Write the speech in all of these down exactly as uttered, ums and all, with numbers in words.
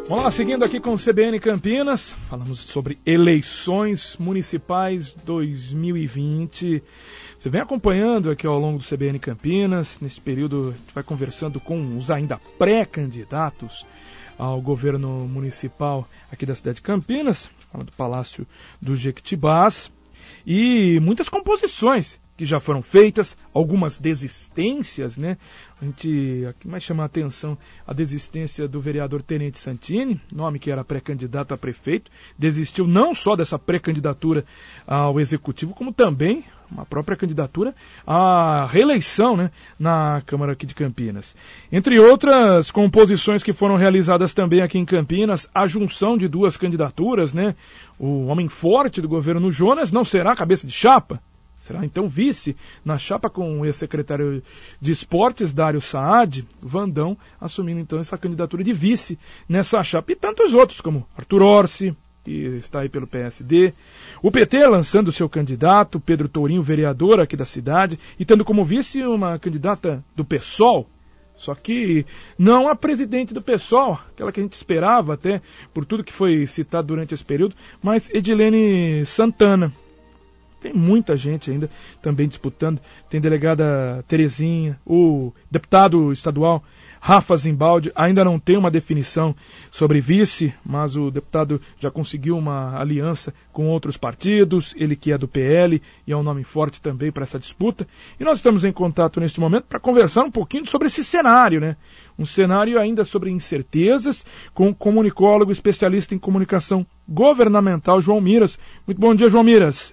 Vamos lá, seguindo aqui com o C B N Campinas, falamos sobre eleições municipais dois mil e vinte. Você vem acompanhando aqui ao longo do C B N Campinas. Nesse período a gente vai conversando com os ainda pré-candidatos ao governo municipal aqui da cidade de Campinas, falando do Palácio dos Jequitibás, e muitas composições que já foram feitas, algumas desistências, né? A gente, aqui mais chama a atenção a desistência do vereador Tenente Santini, nome que era pré-candidato a prefeito, desistiu não só dessa pré-candidatura ao executivo, como também uma própria candidatura à reeleição, né, na Câmara aqui de Campinas. Entre outras composições que foram realizadas também aqui em Campinas, a junção de duas candidaturas, né? O homem forte do governo Jonas não será cabeça de chapa? Será então vice na chapa com o ex-secretário de Esportes, Dário Saad, Vandão, assumindo então essa candidatura de vice nessa chapa. E tantos outros, como Arthur Orsi, que está aí pelo P S D, o P T lançando seu candidato, Pedro Tourinho, vereador aqui da cidade, e tendo como vice uma candidata do PSOL, só que não a presidente do PSOL, aquela que a gente esperava até, por tudo que foi citado durante esse período, mas Edilene Santana. Tem muita gente ainda também disputando. Tem delegada Terezinha, o deputado estadual Rafa Zimbaldi, ainda não tem uma definição sobre vice, mas o deputado já conseguiu uma aliança com outros partidos, ele que é do P L e é um nome forte também para essa disputa. E nós estamos em contato neste momento para conversar um pouquinho sobre esse cenário, né? Um cenário ainda sobre incertezas, com o comunicólogo especialista em comunicação governamental, João Miras. Muito bom dia, João Miras.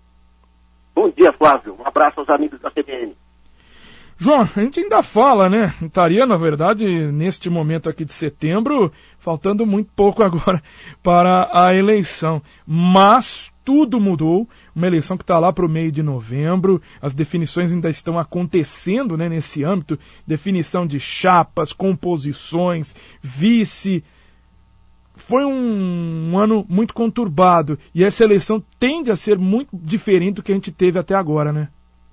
Bom dia, Flávio. Um abraço aos amigos da C B N. João, a gente ainda fala, né? Estaria, na verdade, neste momento aqui de setembro, faltando muito pouco agora para a eleição. Mas tudo mudou. Uma eleição que está lá para o meio de novembro. As definições ainda estão acontecendo, né, nesse âmbito. Definição de chapas, composições, vice. Foi um, um ano muito conturbado e essa eleição tende a ser muito diferente do que a gente teve até agora, né?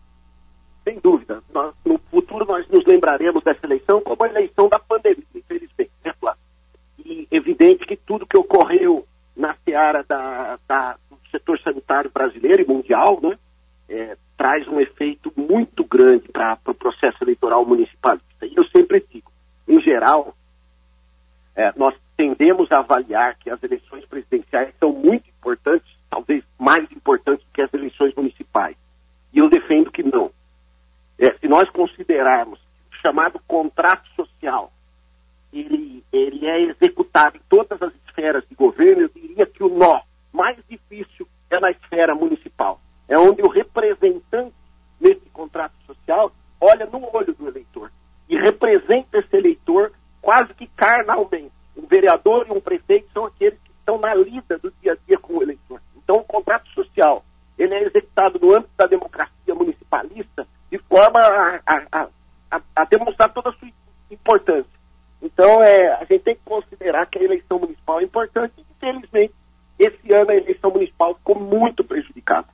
Sem dúvida. Nós, no futuro nós nos lembraremos dessa eleição como a eleição da pandemia, infelizmente, né, Flávio? E evidente que tudo que ocorreu na seara da, da, do setor sanitário brasileiro e mundial, né, é, traz um efeito muito grande para o pro processo eleitoral municipalista. E eu sempre digo, em geral, é, nós tendemos a avaliar que as eleições presidenciais são muito importantes, talvez mais importantes do que as eleições municipais. E eu defendo que não. É, se nós considerarmos o chamado contrato social, ele, ele é executado em todas as esferas de governo, eu diria que o nó mais difícil é na esfera municipal. É onde o representante nesse contrato social olha no olho do eleitor e representa esse eleitor quase que carnalmente. Um vereador e um prefeito são aqueles que estão na lida do dia a dia com o eleitor. Então, o contrato social, ele é executado no âmbito da democracia municipalista de forma a, a, a, a demonstrar toda a sua importância. Então, é, a gente tem que considerar que a eleição municipal é importante e, infelizmente, esse ano a eleição municipal ficou muito prejudicada.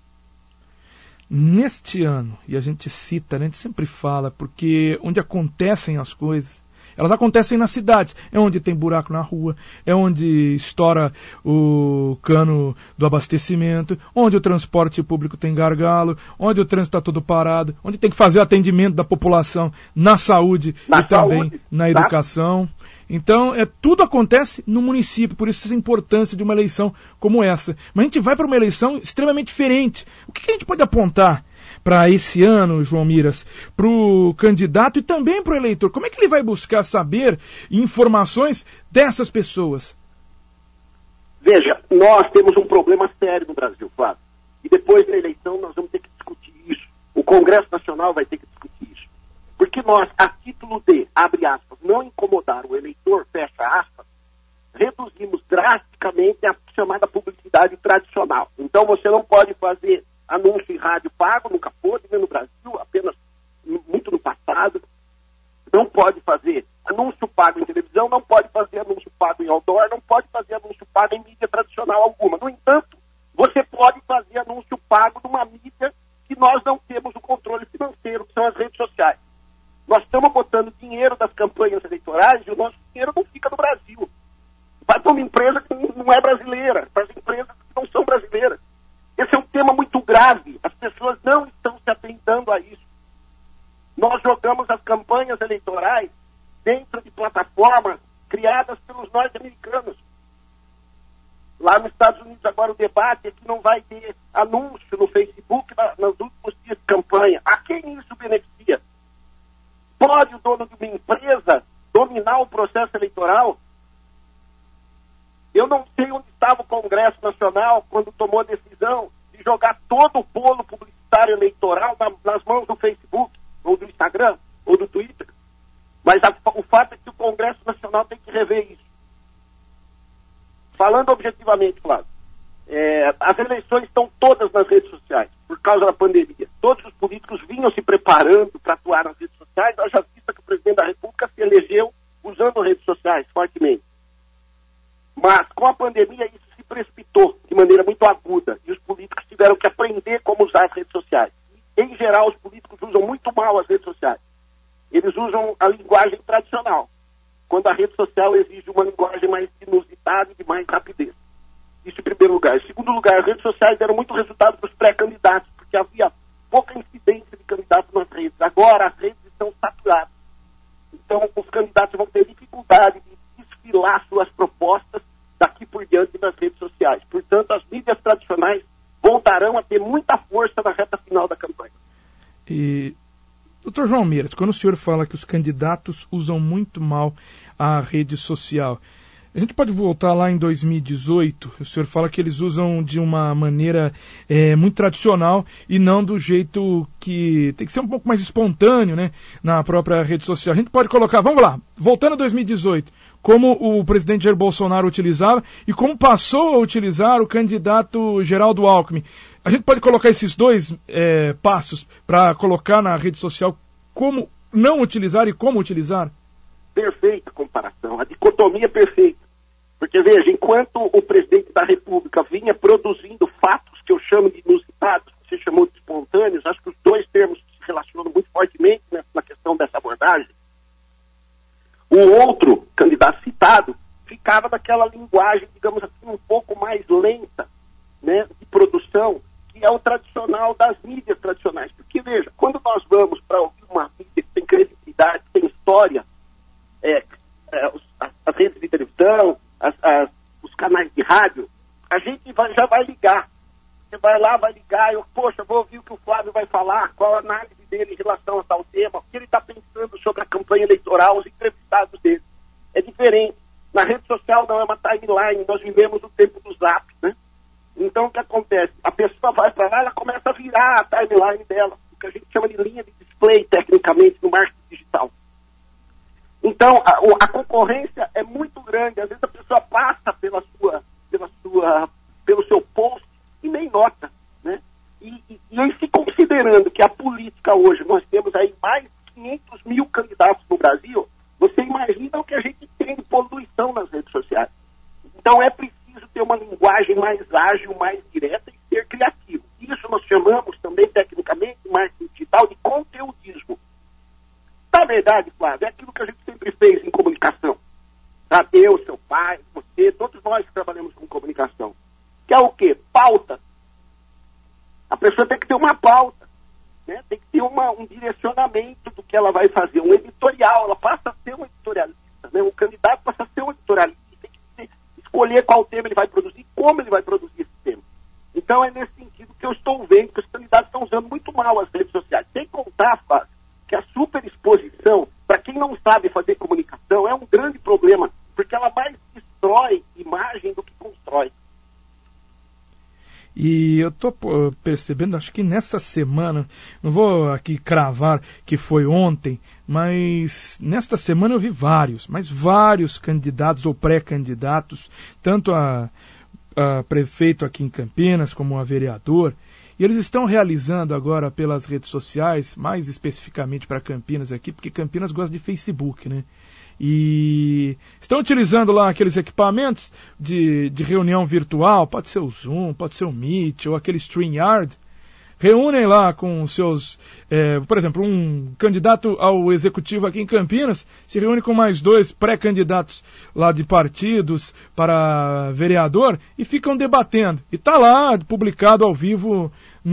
Neste ano, e a gente cita, né, a gente sempre fala, porque onde acontecem as coisas, elas acontecem nas cidades, é onde tem buraco na rua, é onde estoura o cano do abastecimento, onde o transporte público tem gargalo, onde o trânsito está todo parado, onde tem que fazer o atendimento da população na saúde na e também saúde, na educação. Tá? Então, é, tudo acontece no município, por isso essa importância de uma eleição como essa. Mas a gente vai para uma eleição extremamente diferente. O que, que a gente pode apontar para esse ano, João Miras, para o candidato e também para o eleitor? Como é que ele vai buscar saber informações dessas pessoas? Veja, nós temos um problema sério no Brasil, Flávio. E depois da eleição nós vamos ter que discutir isso. O Congresso Nacional vai ter que discutir isso. Porque nós, a título de, abre aspas, não incomodar o eleitor, fecha aspas, reduzimos drasticamente a chamada publicidade tradicional. Então você não pode fazer anúncio em rádio pago, nunca pôde, né, no Brasil, apenas muito no passado. Não pode fazer anúncio pago em televisão, não pode fazer anúncio pago em outdoor, não pode fazer anúncio pago em mídia tradicional alguma. No entanto, você pode fazer anúncio pago numa mídia que nós não temos o controle financeiro, que são as redes sociais. Nós estamos botando dinheiro das campanhas eleitorais e o nosso dinheiro não fica no Brasil. vai para uma empresa que não é brasileira, para as empresas que não são brasileiras. Esse é um tema muito grave. As pessoas não estão se atentando a isso. Nós jogamos as campanhas eleitorais dentro de plataformas criadas pelos norte-americanos. Lá nos Estados Unidos, agora o debate é que não vai ter anúncio no Facebook na, nos últimos dias de campanha. A quem isso beneficia? Pode o dono de uma empresa dominar o processo eleitoral? Eu não sei onde estava o Congresso Nacional quando tomou a decisão de jogar todo o bolo publicitário eleitoral na, nas mãos do Facebook, ou do Instagram, ou do Twitter. Mas a, o fato é que o Congresso Nacional tem que rever isso. Falando objetivamente, Flávio, é, as eleições estão todas nas redes sociais, por causa da pandemia. Todos os políticos vinham se preparando para atuar nas redes sociais. Nós já vimos que o presidente da República se elegeu usando redes sociais fortemente. Mas, com a pandemia, isso se precipitou de maneira muito aguda. E os políticos tiveram que aprender como usar as redes sociais. Em geral, os políticos usam muito mal as redes sociais. Eles usam a linguagem tradicional, quando a rede social exige uma linguagem mais inusitada e de mais rapidez. Isso em primeiro lugar. Em segundo lugar, as redes sociais deram muito resultado para os pré-candidatos, porque havia pouca incidência de candidatos nas redes. Agora, as redes estão saturadas. Então, os candidatos vão ter dificuldade de desfilar suas propostas daqui por diante nas redes sociais. Portanto, as mídias tradicionais voltarão a ter muita força na reta final da campanha. E, doutor João Meiras, quando o senhor fala que os candidatos usam muito mal a rede social, a gente pode voltar lá em dois mil e dezoito, o senhor fala que eles usam de uma maneira é, muito tradicional e não do jeito que tem que ser um pouco mais espontâneo, né, na própria rede social. A gente pode colocar, vamos lá, voltando a dois mil e dezoito, como o presidente Jair Bolsonaro utilizava e como passou a utilizar o candidato Geraldo Alckmin. A gente pode colocar esses dois é, passos para colocar na rede social como não utilizar e como utilizar? Perfeita comparação, a dicotomia é perfeita. Porque, veja, enquanto o presidente da República vinha produzindo fatos que eu chamo de inusitados, que você chamou de espontâneos, acho que os dois termos se relacionam muito fortemente né, na questão dessa abordagem, o outro candidato citado ficava naquela linguagem, digamos assim, um pouco mais lenta, né, de produção, que é o tradicional das mídias tradicionais. Porque, veja, quando nós vamos para ouvir uma mídia que tem credibilidade, tem história, é, é, os, as, as redes de televisão, as, as, os canais de rádio, a gente vai, já vai ligar. Você vai lá, vai ligar, eu, poxa, vou ouvir o que o Flávio vai falar, qual a análise dele em relação a tal tema, o que ele está pensando sobre a campanha eleitoral, os entrevistados dele. É diferente. Na rede social não é uma timeline, nós vivemos o tempo do zap, né? Então o que acontece? A pessoa vai para lá, ela começa a virar a timeline dela, o que a gente chama de linha de display, tecnicamente, no marketing digital. Então a, a concorrência é muito grande, às vezes a pessoa passa pela sua, pela sua, pelo seu post e nem nota, né? E, e, e se considerando que a política hoje, nós temos aí mais de quinhentos mil candidatos no Brasil, você imagina o que a gente tem de poluição nas redes sociais. Então é preciso ter uma linguagem mais ágil, mais direta e ser criativo. Isso nós chamamos também, tecnicamente, marketing digital, de conteudismo. Na verdade, Flávio, é aquilo que a gente sempre fez em comunicação. Sabe? Eu, seu pai, você, todos nós que trabalhamos com comunicação. Que é o quê? Pauta. A pessoa tem que ter uma pauta, né? Tem que ter uma, um direcionamento do que ela vai fazer, um editorial, ela passa a ser um editorialista, né? O candidato passa a ser um editorialista, tem que ter, escolher qual tema ele vai produzir, como ele vai produzir esse tema. Então é nesse sentido que eu estou vendo que os candidatos estão usando muito mal as redes sociais. Sem contar, Fábio, que a superexposição, para quem não sabe fazer comunicação, é um grande problema, porque ela mais destrói imagem do que constrói. E eu estou percebendo, acho que nessa semana, não vou aqui cravar que foi ontem, mas nesta semana eu vi vários, mas vários candidatos ou pré-candidatos, tanto a, a prefeito aqui em Campinas como a vereador, e eles estão realizando agora pelas redes sociais, mais especificamente para Campinas aqui, porque Campinas gosta de Facebook, né? E estão utilizando lá aqueles equipamentos de, de reunião virtual, pode ser o Zoom, pode ser o Meet ou aquele StreamYard. reúnem lá com os seus, é, por exemplo, um candidato ao executivo aqui em Campinas se reúne com mais dois pré-candidatos lá de partidos para vereador e ficam debatendo. E está lá publicado ao vivo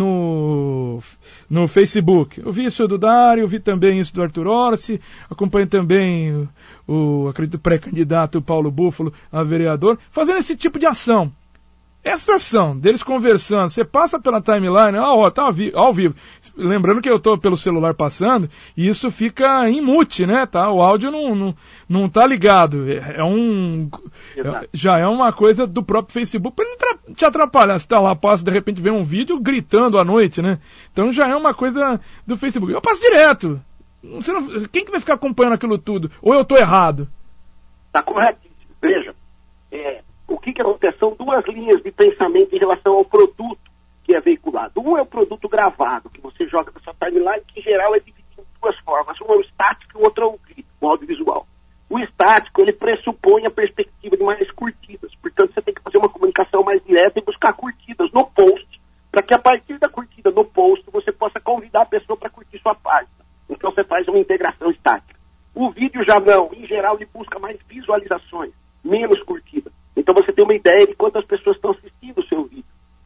no, no Facebook. Eu vi isso do Dário, eu vi também isso do Arthur Orsi, acompanho também o, acredito, pré-candidato Paulo Búfalo a vereador, fazendo esse tipo de ação. Essa ação deles conversando, você passa pela timeline, ó, ó, tá ao vivo. Lembrando que eu tô pelo celular passando, e isso fica em mute, né, tá? O áudio não, não, não tá ligado. É, é um... É, já é uma coisa do próprio Facebook, para não te atrapalhar. Você tá lá, passa, de repente vê um vídeo gritando à noite, né? Então já é uma coisa do Facebook. Eu passo direto. Você não, quem que vai ficar acompanhando aquilo tudo? Ou eu tô errado? Tá corretíssimo. Veja, é... o que que acontece? São duas linhas de pensamento em relação ao produto que é veiculado. Um é o produto gravado, que você joga na sua timeline, que em geral é dividido em duas formas. Um é o estático e o outro é o vídeo, o audiovisual. O estático, ele pressupõe a perspectiva de mais curtidas. Portanto, você tem que fazer uma comunicação mais direta e buscar curtidas no post, para que a partir da curtida no post, você possa convidar a pessoa para curtir sua página. Então, você faz uma integração estática. O vídeo já não. Em geral, ele busca mais visualizações, menos curtidas. Então você tem uma ideia de quantas pessoas estão assistindo o seu vídeo.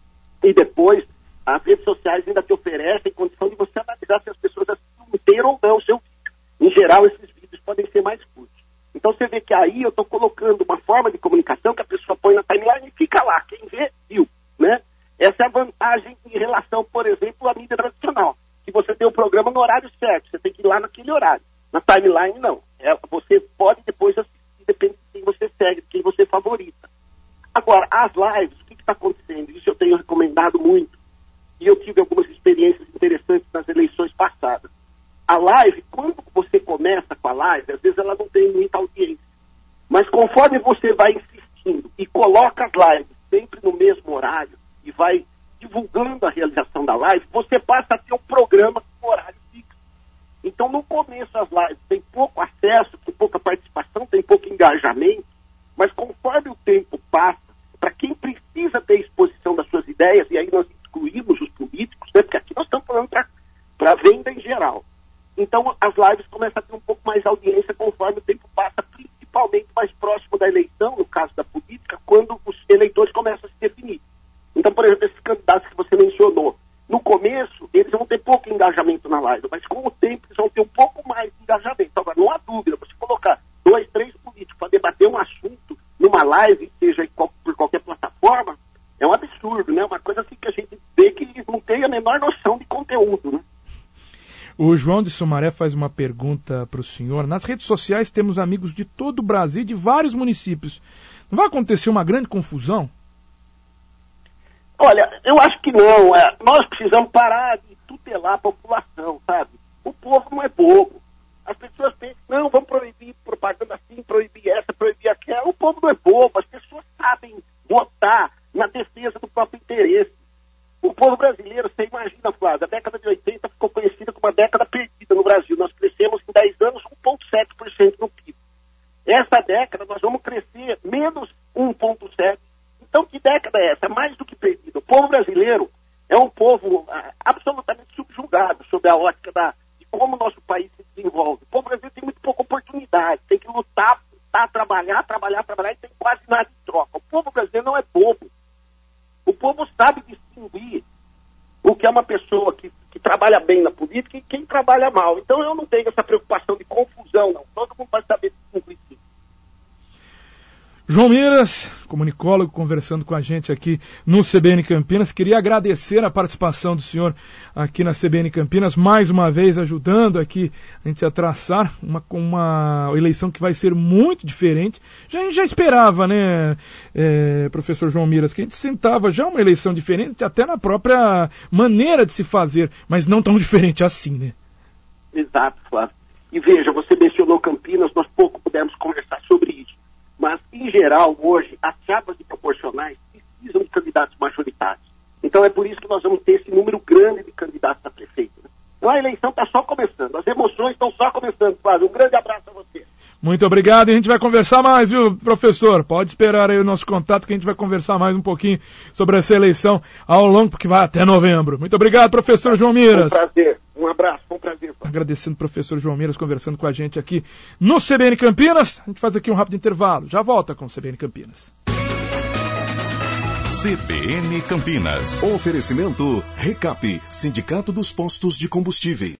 E depois, as redes sociais ainda te oferecem condição de você analisar se as pessoas assistiram inteiro ou não o seu vídeo. Em geral, esses vídeos podem ser mais curtos. Então você vê que aí eu estou colocando uma forma de comunicação que a pessoa põe na timeline e fica lá. Quem vê, viu. Né? Essa é a vantagem em relação, por exemplo, à mídia tradicional. Que você tem o programa no horário certo, você tem que ir lá naquele horário. Na timeline, não. É, você pode depois assistir, depende de quem você segue, de quem você favorita. Agora, as lives, o que está acontecendo? Isso eu tenho recomendado muito. E eu tive algumas experiências interessantes nas eleições passadas. A live, quando você começa com a live, às vezes ela não tem muita audiência. Mas conforme você vai insistindo e coloca as lives sempre no mesmo horário e vai divulgando a realização da live, você passa a ter um programa com horário fixo. Então, no começo, as lives têm pouco acesso, tem pouca participação, tem pouco engajamento, mas conforme o tempo passa, para quem precisa ter exposição das suas ideias, e aí nós excluímos os políticos, né, porque aqui nós estamos falando para venda em geral. Então, as lives começam a ter um pouco mais de audiência conforme o tempo passa, principalmente mais próximo da eleição, no caso da política, quando os eleitores começam a se definir. Então, por exemplo, esses candidatos que você mencionou, no começo, eles vão ter pouco engajamento na live, mas com o tempo eles vão ter um pouco mais de engajamento. Agora, não há dúvida, você colocar dois, três políticos para debater um assunto numa live, seja por qualquer plataforma, é um absurdo, né? Uma coisa assim que a gente vê que não tem a menor noção de conteúdo, né? O João de Sumaré faz uma pergunta para o senhor. Nas redes sociais temos amigos de todo o Brasil, de vários municípios. Não vai acontecer uma grande confusão? Olha, eu acho que não. É, nós precisamos parar de tutelar a população, sabe? O povo não é bobo. As pessoas pensam, não, vamos proibir propaganda assim, proibir essa, proibir aquela. O povo não é bobo. As pessoas sabem votar na defesa do próprio interesse. O povo brasileiro, você imagina, Flávio, a década de oitenta ficou conhecida como uma década perdida no Brasil. Nós crescemos em dez anos um vírgula sete por cento no P I B. Essa década nós vamos crescer menos um vírgula sete por cento. Então, que década é essa? Mais do que perdida. O povo brasileiro é um povo ah, absolutamente subjugado sob a ótica da, de como o nosso país se desenvolve. O povo brasileiro tem muito pouca oportunidade, tem que lutar, lutar, trabalhar, trabalhar, trabalhar e tem quase nada em troca. O povo brasileiro não é bobo. O povo sabe distinguir o que é uma pessoa que, que trabalha bem na política e quem trabalha mal. Então, eu não tenho essa preocupação de confusão, não. Todo mundo vai saber distinguir isso. João Miras, comunicólogo, conversando com a gente aqui no C B N Campinas. Queria agradecer a participação do senhor aqui na C B N Campinas, mais uma vez ajudando aqui a gente a traçar uma, uma eleição que vai ser muito diferente. Já, a gente já esperava, né, é, professor João Miras, que a gente sentava já uma eleição diferente até na própria maneira de se fazer, mas não tão diferente assim, né? Exato, Flávio. E veja, você mencionou Campinas, nós pouco pudemos conversar sobre isso. Mas, em geral, hoje, as chapas de proporcionais precisam de candidatos majoritários. Então, é por isso que nós vamos ter esse número grande de candidatos a prefeito. Né? Então, a eleição está só começando. As emoções estão só começando, Flávio. Um grande abraço a você. Muito obrigado, e a gente vai conversar mais, viu, professor? Pode esperar aí o nosso contato que a gente vai conversar mais um pouquinho sobre essa eleição ao longo, porque vai até novembro. Muito obrigado, professor João Miras. Um prazer, um abraço, um prazer. Agradecendo o professor João Miras conversando com a gente aqui no C B N Campinas. A gente faz aqui um rápido intervalo, já volta com o C B N Campinas. C B N Campinas. Oferecimento Recap, Sindicato dos Postos de Combustível.